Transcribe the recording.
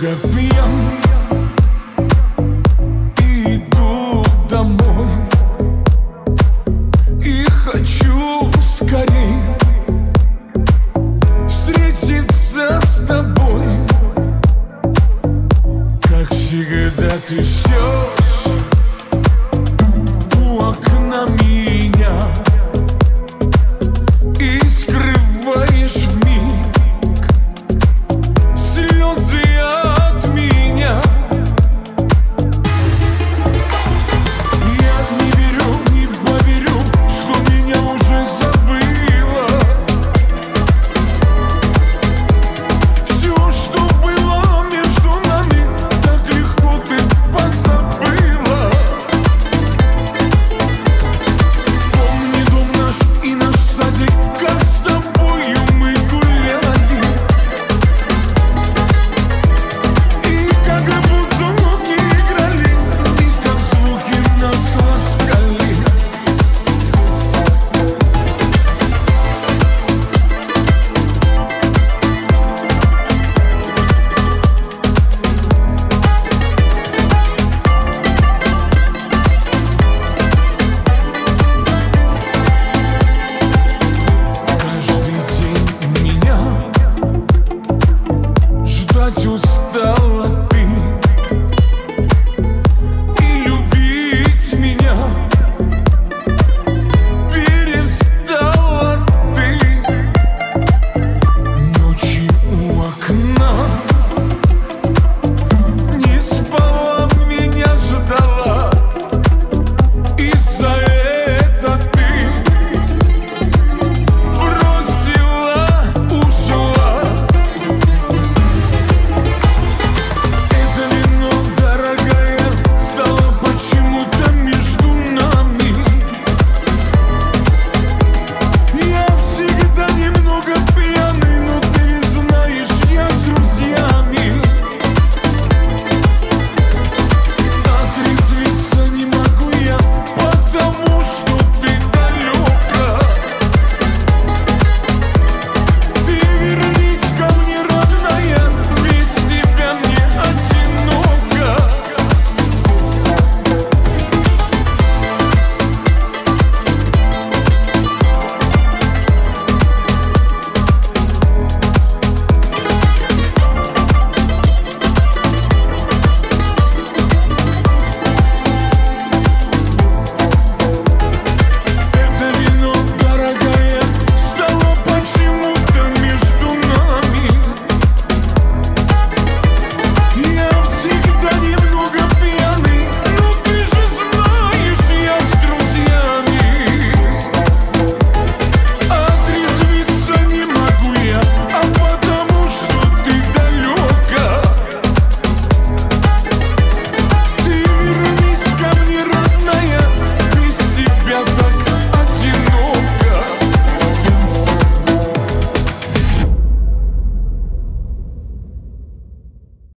немного пьян и иду домой, и хочу скорей встретиться с тобой. Как всегда ты ждешь у окна меня и скрываешь вмиг слезы от меня. Я не верю, не поверю, что меня уже забыла. Все, что было между нами, так легко ты позабыла. Вспомни дом наш и наш садик, как с тобою мы гуляли, и как бузуки играли, и как звуки нас ласкали. Каждый день меня ждать